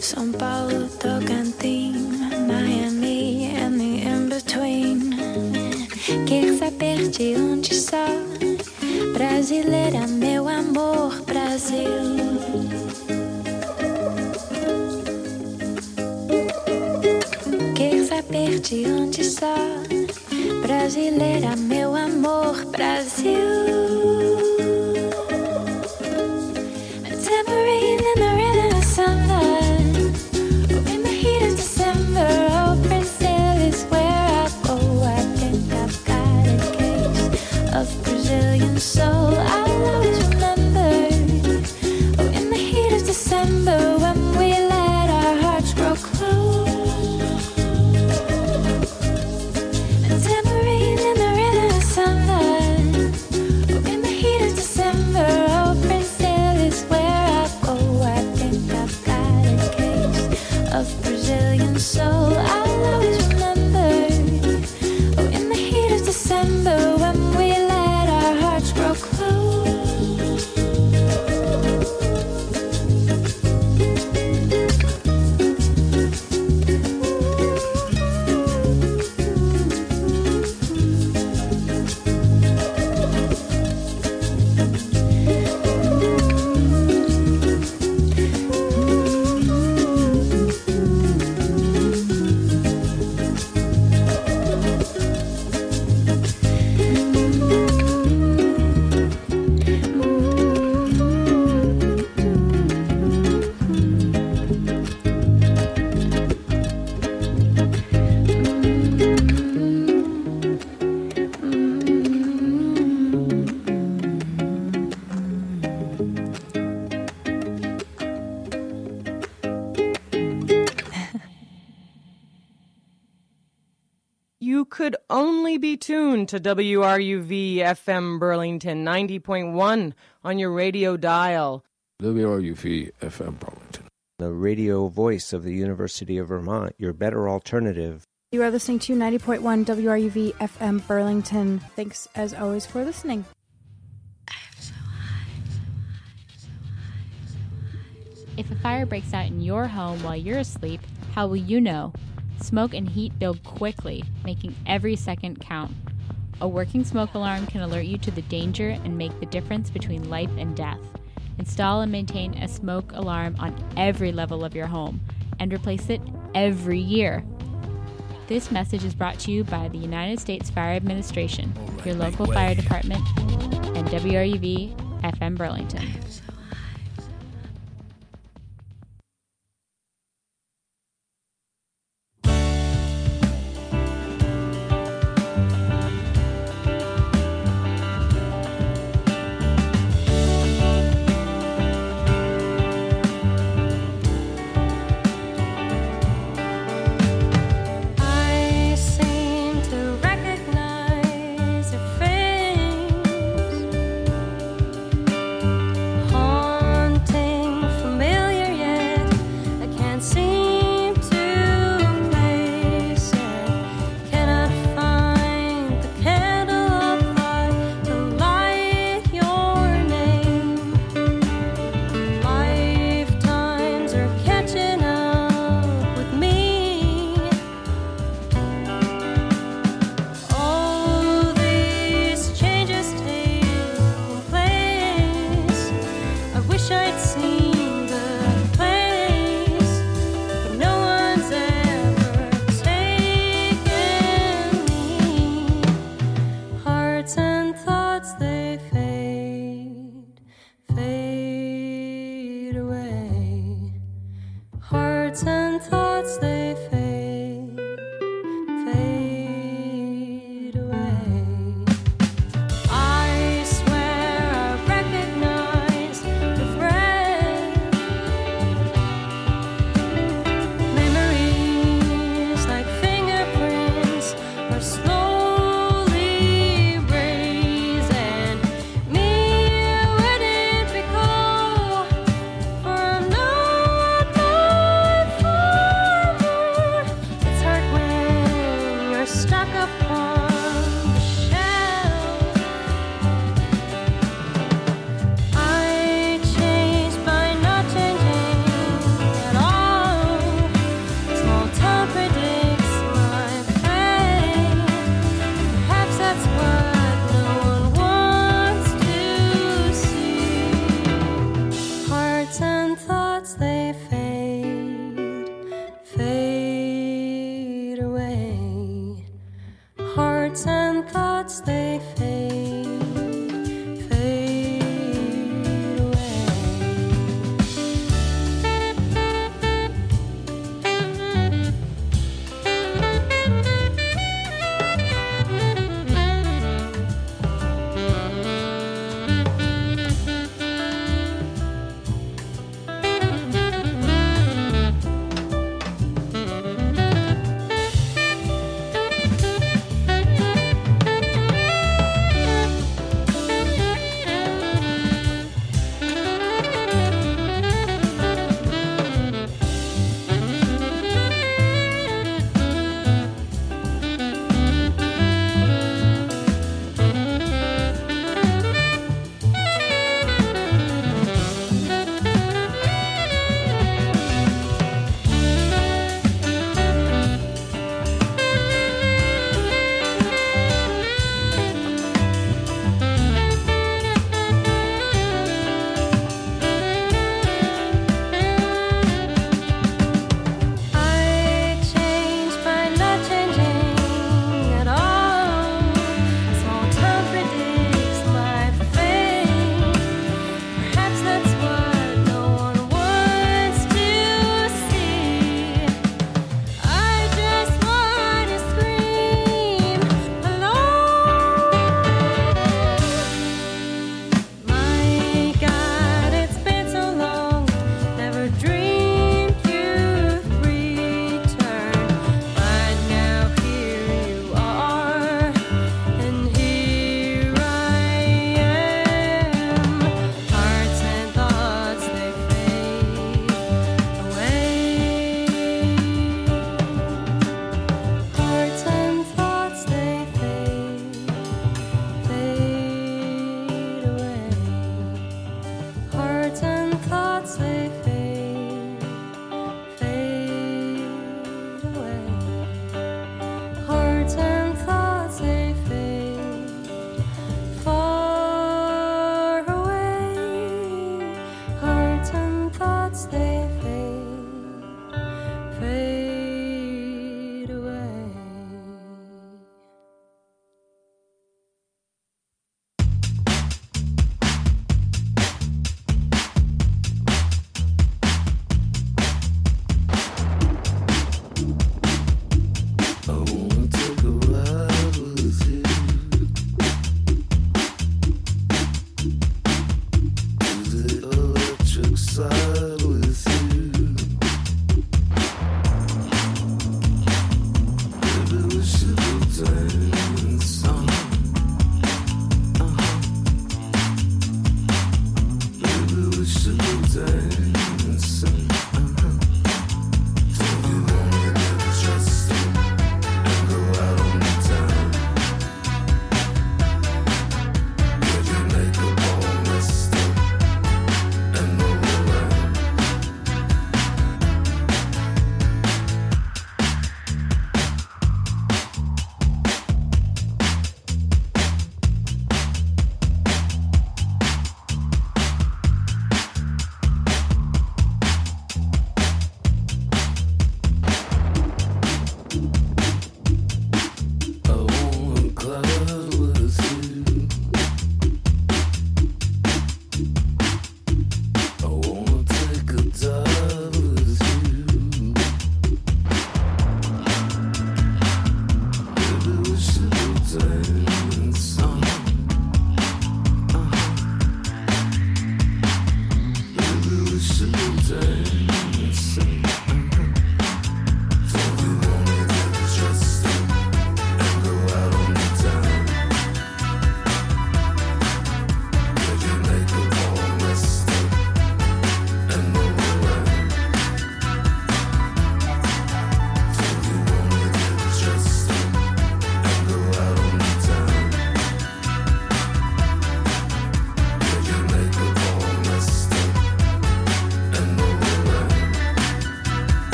São Paulo, Tocantins, Miami and the in-between. Quer saber de onde sou? Brasileira, meu amor, Brasil. Quer saber de onde sou? Brasileira, meu amor, Brasil. A tambourine in the rhythm of summer. In the heat of December, oh, Brazil is where I go. I think I've got a case of Brazilian soul. I'll always remember, oh, in the heat of December, when we let our hearts grow close. A tambourine in the rhythm of summer. Oh, in the heat of December, oh, Brazil is where I go. I think I've got a case of Brazilian soul. I'll always remember, oh, in the heat of December, when we let our hearts grow close. You could only be tuned to WRUV FM Burlington 90.1 on your radio dial. WRUV FM Burlington. The radio voice of the University of Vermont, your better alternative. You are listening to 90.1 WRUV FM Burlington. Thanks as always for listening. If a fire breaks out in your home while you're asleep, how will you know? Smoke and heat build quickly, making every second count. A working smoke alarm can alert you to the danger and make the difference between life and death. Install and maintain a smoke alarm on every level of your home and replace it every year. This message is brought to you by the United States Fire Administration, your local fire department, and WRUV FM Burlington. I seem to recognize your face.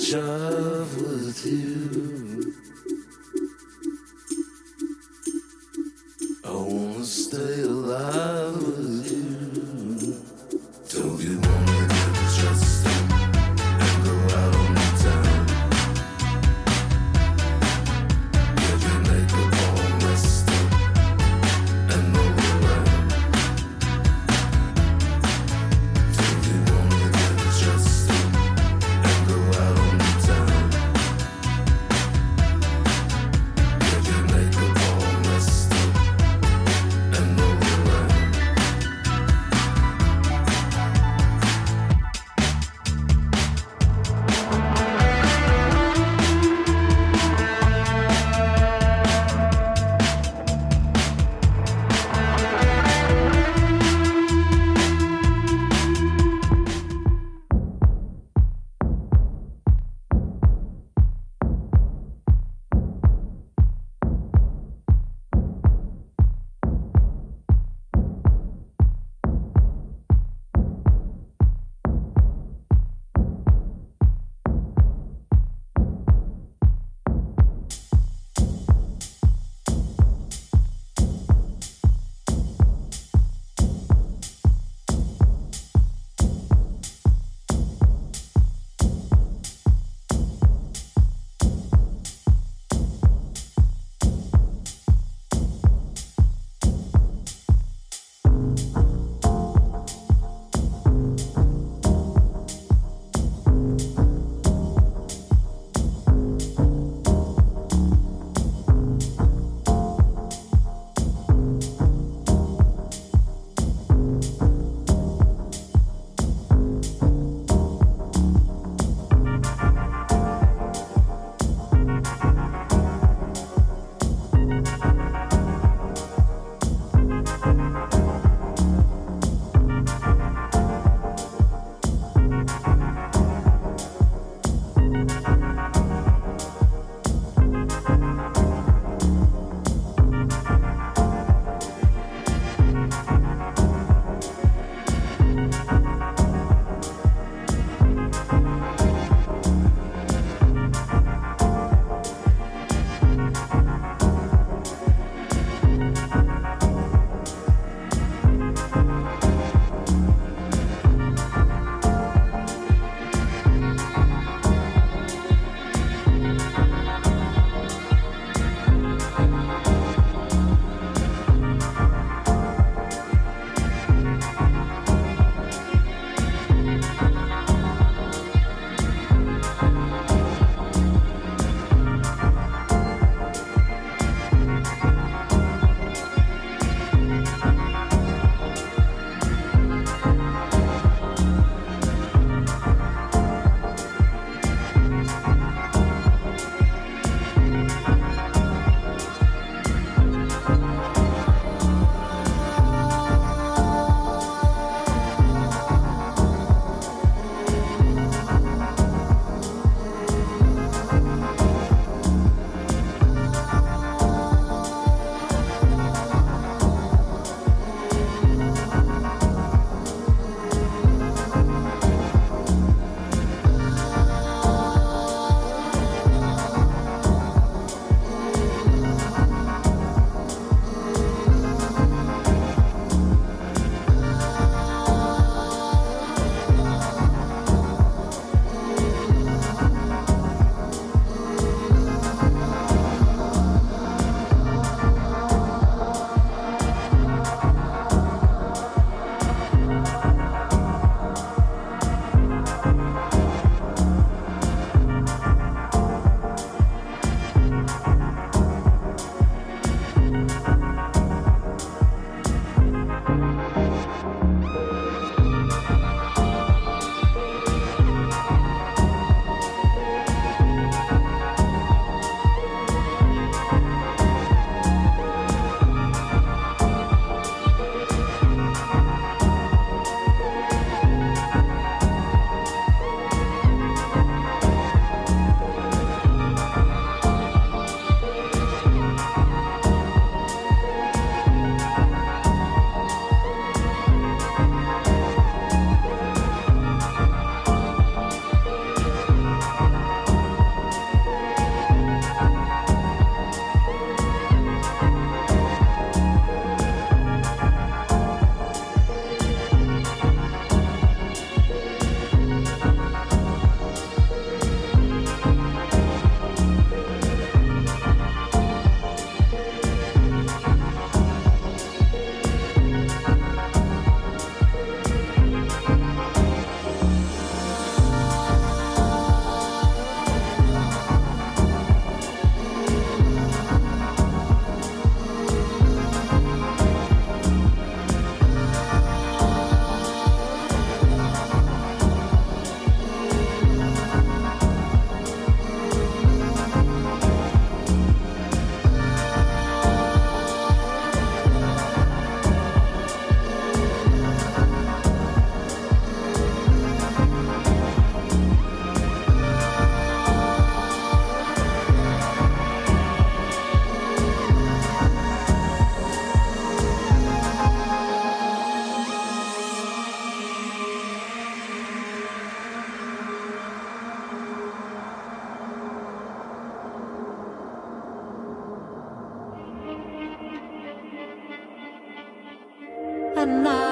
jive with you. I wanna stay alive with you. Don't you wanna get trusted and go out on the town? Get your makeup all messed up and roll around. Don't you wanna get trusted and go out on the town? na na.